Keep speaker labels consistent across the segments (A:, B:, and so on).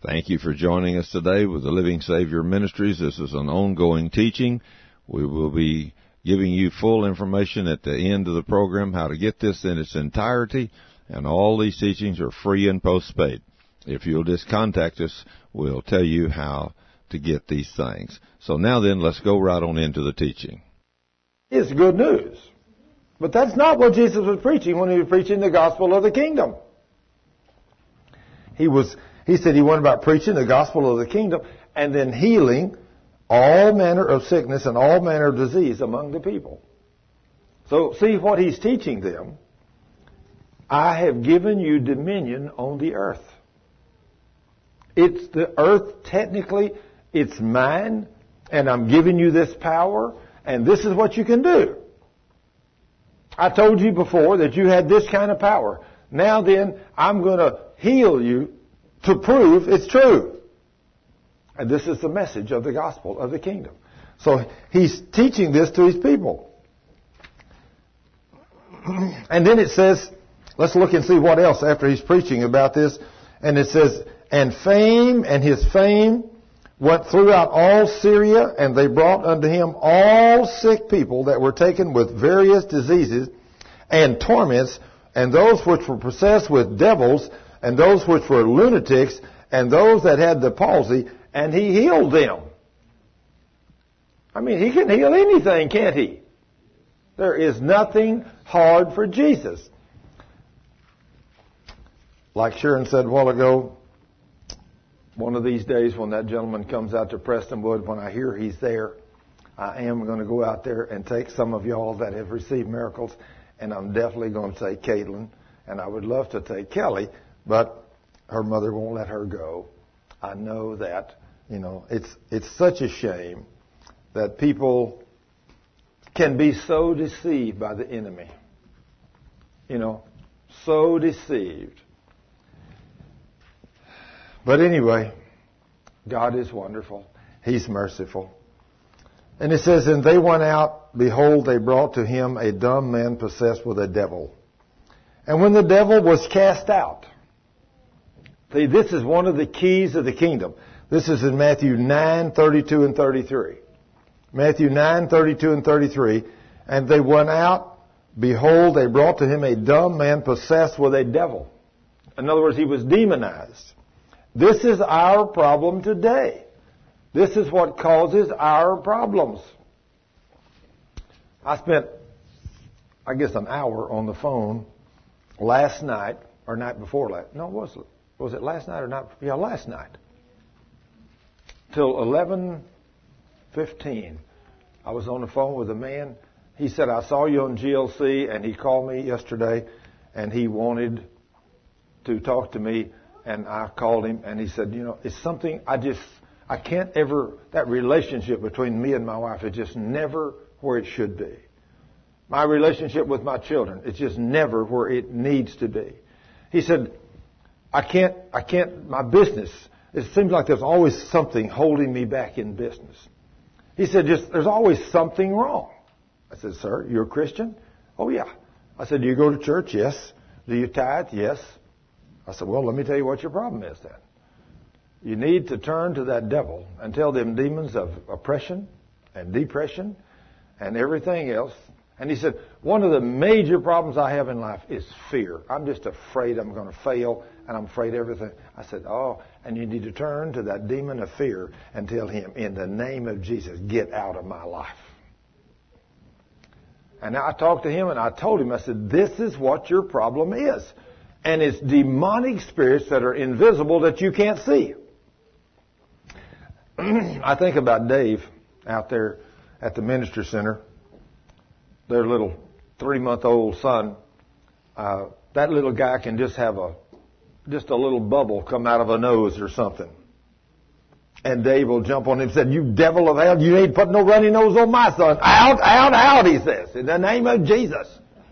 A: Thank you for joining us today with the Living Savior Ministries. This is an ongoing teaching. We will be giving you full information at the end of the program how to get this in its entirety, and all these teachings are free and postpaid. If you'll just contact us, we'll tell you how to get these things. So now then, let's go right on into the teaching.
B: It's good news. But that's not what Jesus was preaching when he was preaching the gospel of the kingdom. He said he went about preaching the gospel of the kingdom and then healing all manner of sickness and all manner of disease among the people. So see what he's teaching them. I have given you dominion on the earth. It's the earth, technically, it's mine, and I'm giving you this power, and this is what you can do. I told you before that you had this kind of power. Now then, I'm going to heal you to prove it's true. And this is the message of the gospel of the kingdom. So he's teaching this to his people. And then it says, let's look and see what else after he's preaching about this. And it says, and his fame went throughout all Syria, and they brought unto him all sick people that were taken with various diseases and torments, and those which were possessed with devils, and those which were lunatics, and those that had the palsy, and he healed them. I mean, he can heal anything, can't he? There is nothing hard for Jesus. Like Sharon said a while ago, one of these days when that gentleman comes out to Prestonwood, when I hear he's there, I am going to go out there and take some of y'all that have received miracles, and I'm definitely going to take Caitlin, and I would love to take Kelly, but her mother won't let her go. I know that, it's such a shame that people can be so deceived by the enemy. So deceived. But anyway, God is wonderful. He's merciful. And it says, and they went out, behold, they brought to him a dumb man possessed with a devil. And when the devil was cast out, see, this is one of the keys of the kingdom. This is in Matthew 9:32 and 33. Matthew 9:32 and 33. And they went out, behold, they brought to him a dumb man possessed with a devil. In other words, he was demonized. This is our problem today. This is what causes our problems. I spent, an hour on the phone last night, or night before last. No, was it last night or not? Yeah, last night. Till 11:15. I was on the phone with a man. He said, I saw you on GLC, and he called me yesterday, and he wanted to talk to me. And I called him, and he said, it's something I can't ever, that relationship between me and my wife is just never where it should be. My relationship with my children is just never where it needs to be. He said, I can't, my business, it seems like there's always something holding me back in business. He said, there's always something wrong. I said, sir, you're a Christian? Oh, yeah. I said, do you go to church? Yes. Do you tithe? Yes. I said, well, let me tell you what your problem is then. You need to turn to that devil and tell them demons of oppression and depression and everything else. And he said, one of the major problems I have in life is fear. I'm just afraid I'm going to fail, and I'm afraid everything. I said, and you need to turn to that demon of fear and tell him, in the name of Jesus, get out of my life. And I talked to him, and I told him, I said, this is what your problem is. And it's demonic spirits that are invisible that you can't see. I think about Dave out there at the Ministry Center. Their little 3-month-old son. That little guy can just have a little bubble come out of a nose or something. And Dave will jump on him and say, you devil of hell, you ain't put no runny nose on my son. Out, out, out, he says, in the name of Jesus.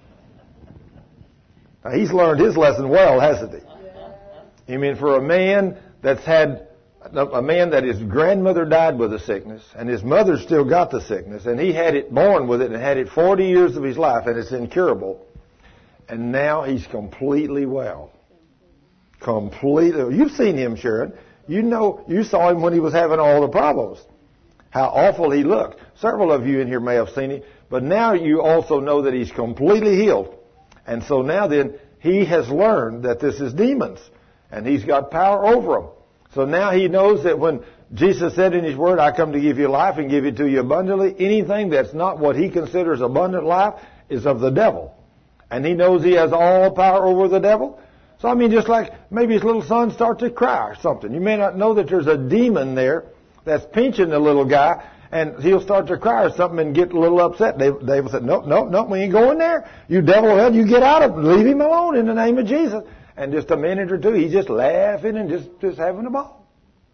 B: Now, he's learned his lesson well, hasn't he? You mean for a man that his grandmother died with a sickness, and his mother still got the sickness, and he had it born with it and had it 40 years of his life, and it's incurable. And now he's completely well. Completely. You've seen him, Sharon. You saw him when he was having all the problems. How awful he looked. Several of you in here may have seen him, but now you also know that he's completely healed. And so now then, he has learned that this is demons, and he's got power over them. So now he knows that when Jesus said in his word, I come to give you life and give it to you abundantly, anything that's not what he considers abundant life is of the devil. And he knows he has all power over the devil. So I mean, just like maybe his little son starts to cry or something. You may not know that there's a demon there that's pinching the little guy, and he'll start to cry or something and get a little upset. David said, no, we ain't going there. You devil, hell, you get out of it. Leave him alone in the name of Jesus. And just a minute or two, he's just laughing and just having a ball.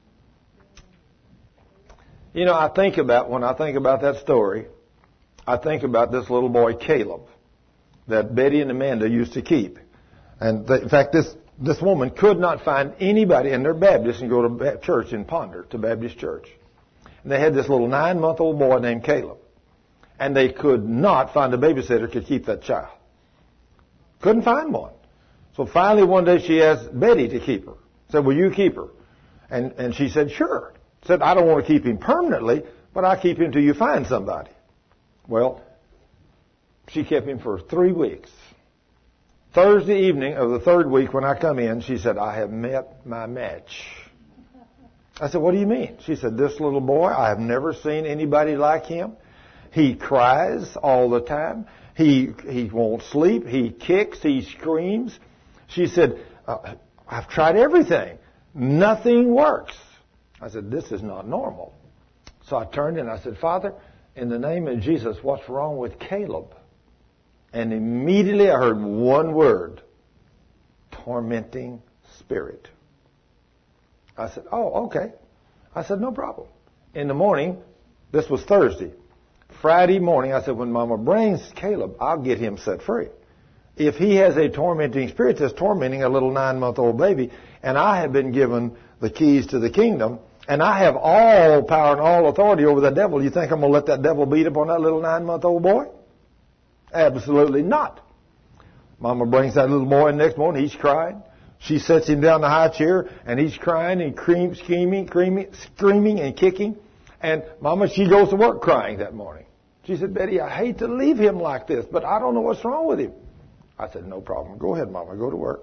B: You know, when I think about that story, I think about this little boy, Caleb, that Betty and Amanda used to keep. And in fact, this woman could not find anybody, and they're Baptists and go to church in Ponder, to Baptist church. And they had this little 9-month-old boy named Caleb. And they could not find a babysitter to keep that child. Couldn't find one. So finally one day she asked Betty to keep her. Said, will you keep her? And she said, sure. Said, I don't want to keep him permanently, but I'll keep him till you find somebody. Well, she kept him for 3 weeks. Thursday evening of the 3rd week when I come in, she said, I have met my match. I said, what do you mean? She said, this little boy, I have never seen anybody like him. He cries all the time. He won't sleep. He kicks. He screams. She said, I've tried everything. Nothing works. I said, this is not normal. So I turned and I said, Father, in the name of Jesus, what's wrong with Caleb? And immediately I heard one word, tormenting spirit. I said, oh, okay. I said, no problem. In the morning, this was Thursday. Friday morning, I said, when Mama brings Caleb, I'll get him set free. If he has a tormenting spirit that's tormenting a little 9-month-old baby, and I have been given the keys to the kingdom, and I have all power and all authority over the devil, you think I'm going to let that devil beat up on that little 9-month-old boy? Absolutely not. Mama brings that little boy in the next morning. He's crying. She sets him down in the high chair, and he's crying and screaming and kicking. And Mama, she goes to work crying that morning. She said, Betty, I hate to leave him like this, but I don't know what's wrong with him. I said, no problem. Go ahead, Mama. Go to work.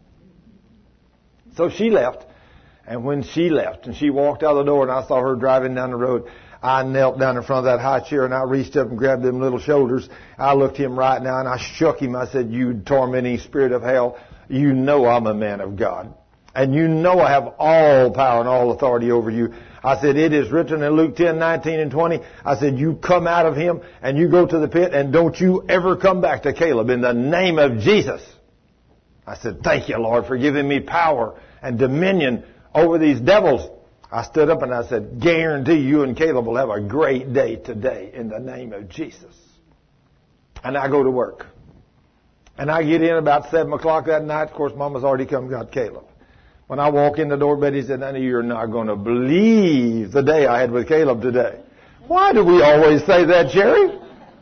B: So she left. And when she left and she walked out the door and I saw her driving down the road, I knelt down in front of that high chair and I reached up and grabbed them little shoulders. I looked him right now and I shook him. I said, you tormenting spirit of hell, you know I'm a man of God. And you know I have all power and all authority over you. I said, it is written in Luke 10:19-20. I said, you come out of him and you go to the pit and don't you ever come back to Caleb in the name of Jesus. I said, thank you, Lord, for giving me power and dominion over these devils. I stood up and I said, guarantee you and Caleb will have a great day today in the name of Jesus. And I go to work. And I get in about 7 o'clock that night. Of course, Mama's already come and got Caleb. When I walk in the door, Betty said, honey, you're not going to believe the day I had with Caleb today. Why do we always say that, Jerry?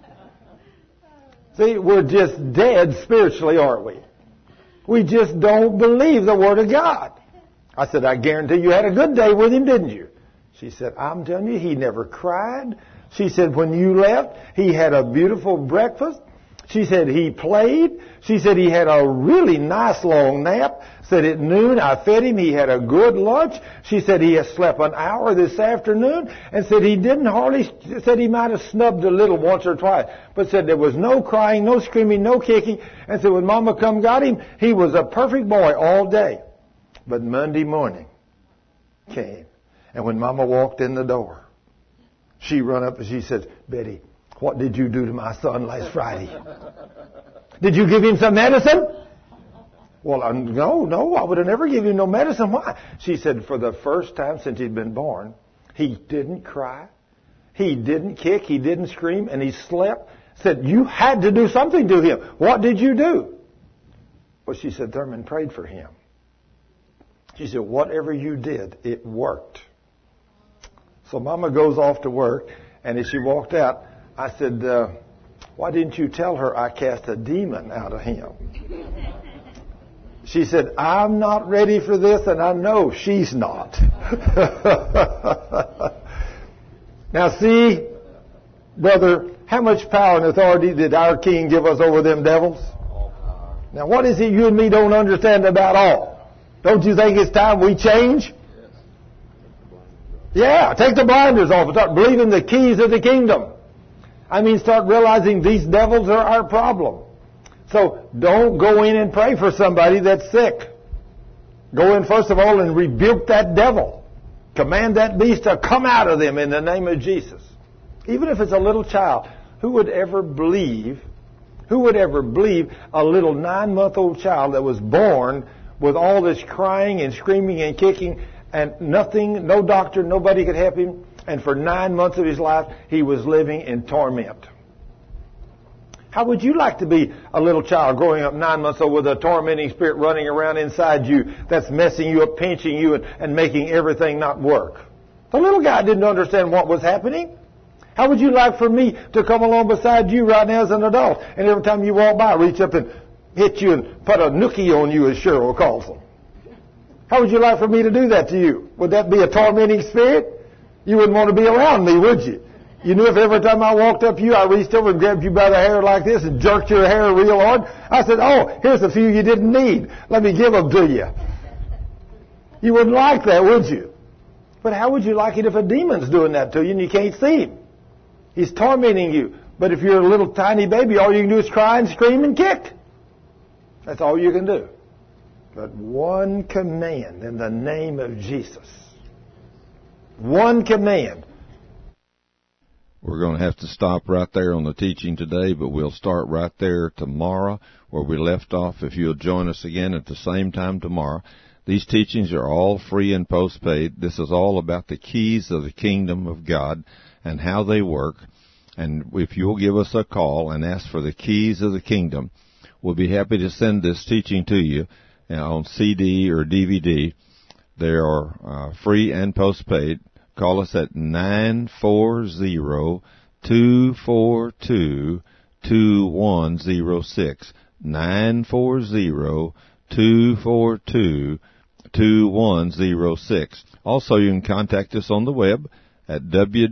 B: See, we're just dead spiritually, aren't we? We just don't believe the Word of God. I said, I guarantee you had a good day with him, didn't you? She said, I'm telling you, he never cried. She said, when you left, he had a beautiful breakfast. She said he played. She said he had a really nice long nap. Said at noon I fed him. He had a good lunch. She said he has slept an hour this afternoon. And said he didn't hardly, said he might have snubbed a little once or twice. But said there was no crying, no screaming, no kicking. And said when Mama come got him, he was a perfect boy all day. But Monday morning came. And when Mama walked in the door, she run up and she said, Betty, what did you do to my son last Friday? Did you give him some medicine? Well, no, I would have never given him no medicine. Why? She said, for the first time since he'd been born, he didn't cry, he didn't kick, he didn't scream, and he slept. Said, you had to do something to him. What did you do? Well, she said, Thurman prayed for him. She said, whatever you did, it worked. So Mama goes off to work, and as she walked out, I said, why didn't you tell her I cast a demon out of him? She said, I'm not ready for this, and I know she's not. Now see, brother, how much power and authority did our King give us over them devils? Now what is it you and me don't understand about all? Don't you think it's time we change? Yeah, take the blinders off and start believing the keys of the kingdom. I mean, start realizing these devils are our problem. So don't go in and pray for somebody that's sick. Go in first of all and rebuke that devil. Command that beast to come out of them in the name of Jesus. Even if it's a little child, who would ever believe a little 9-month-old child that was born with all this crying and screaming and kicking and nothing, no doctor, nobody could help him, and for 9 months of his life he was living in torment? How would you like to be a little child growing up 9 months old with a tormenting spirit running around inside you that's messing you up, pinching you, and making everything not work? The little guy didn't understand what was happening. How would you like for me to come along beside you right now as an adult, and every time you walk by, reach up and hit you and put a nookie on you, as Cheryl calls them? How would you like for me to do that to you? Would that be a tormenting spirit? You wouldn't want to be around me, would you? You knew if every time I walked up to you, I reached over and grabbed you by the hair like this and jerked your hair real hard. I said, oh, here's a few you didn't need. Let me give them to you. You wouldn't like that, would you? But how would you like it if a demon's doing that to you and you can't see him? He's tormenting you. But if you're a little tiny baby, all you can do is cry and scream and kick. That's all you can do. But one command in the name of Jesus. One command.
A: We're going to have to stop right there on the teaching today, but we'll start right there tomorrow where we left off. If you'll join us again at the same time tomorrow. These teachings are all free and postpaid. This is all about the keys of the kingdom of God and how they work. And if you'll give us a call and ask for the keys of the kingdom, we'll be happy to send this teaching to you on CD or DVD. They are free and postpaid. Call us at 940-242-2106. 940-242-2106. Also, you can contact us on the web at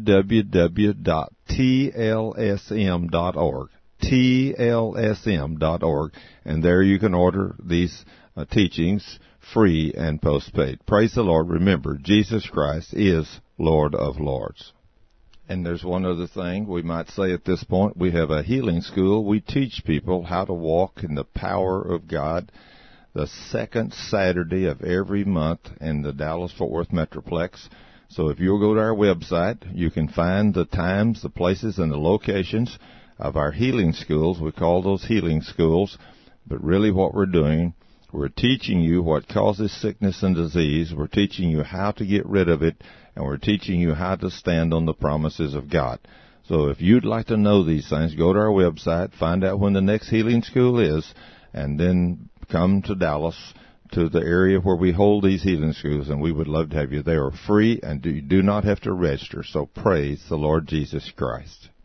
A: www.tlsm.org. tlsm.org. And there you can order these teachings free and postpaid. Praise the Lord. Remember, Jesus Christ is Lord of Lords. And there's one other thing we might say at this point. We have a healing school. We teach people how to walk in the power of God the second Saturday of every month in the Dallas-Fort Worth Metroplex. So if you'll go to our website, you can find the times, the places, and the locations of our healing schools. We call those healing schools. But really what we're doing, we're teaching you what causes sickness and disease. We're teaching you how to get rid of it. And we're teaching you how to stand on the promises of God. So if you'd like to know these things, go to our website, find out when the next healing school is, and then come to Dallas, to the area where we hold these healing schools, and we would love to have you. They are free, and you do not have to register. So praise the Lord Jesus Christ.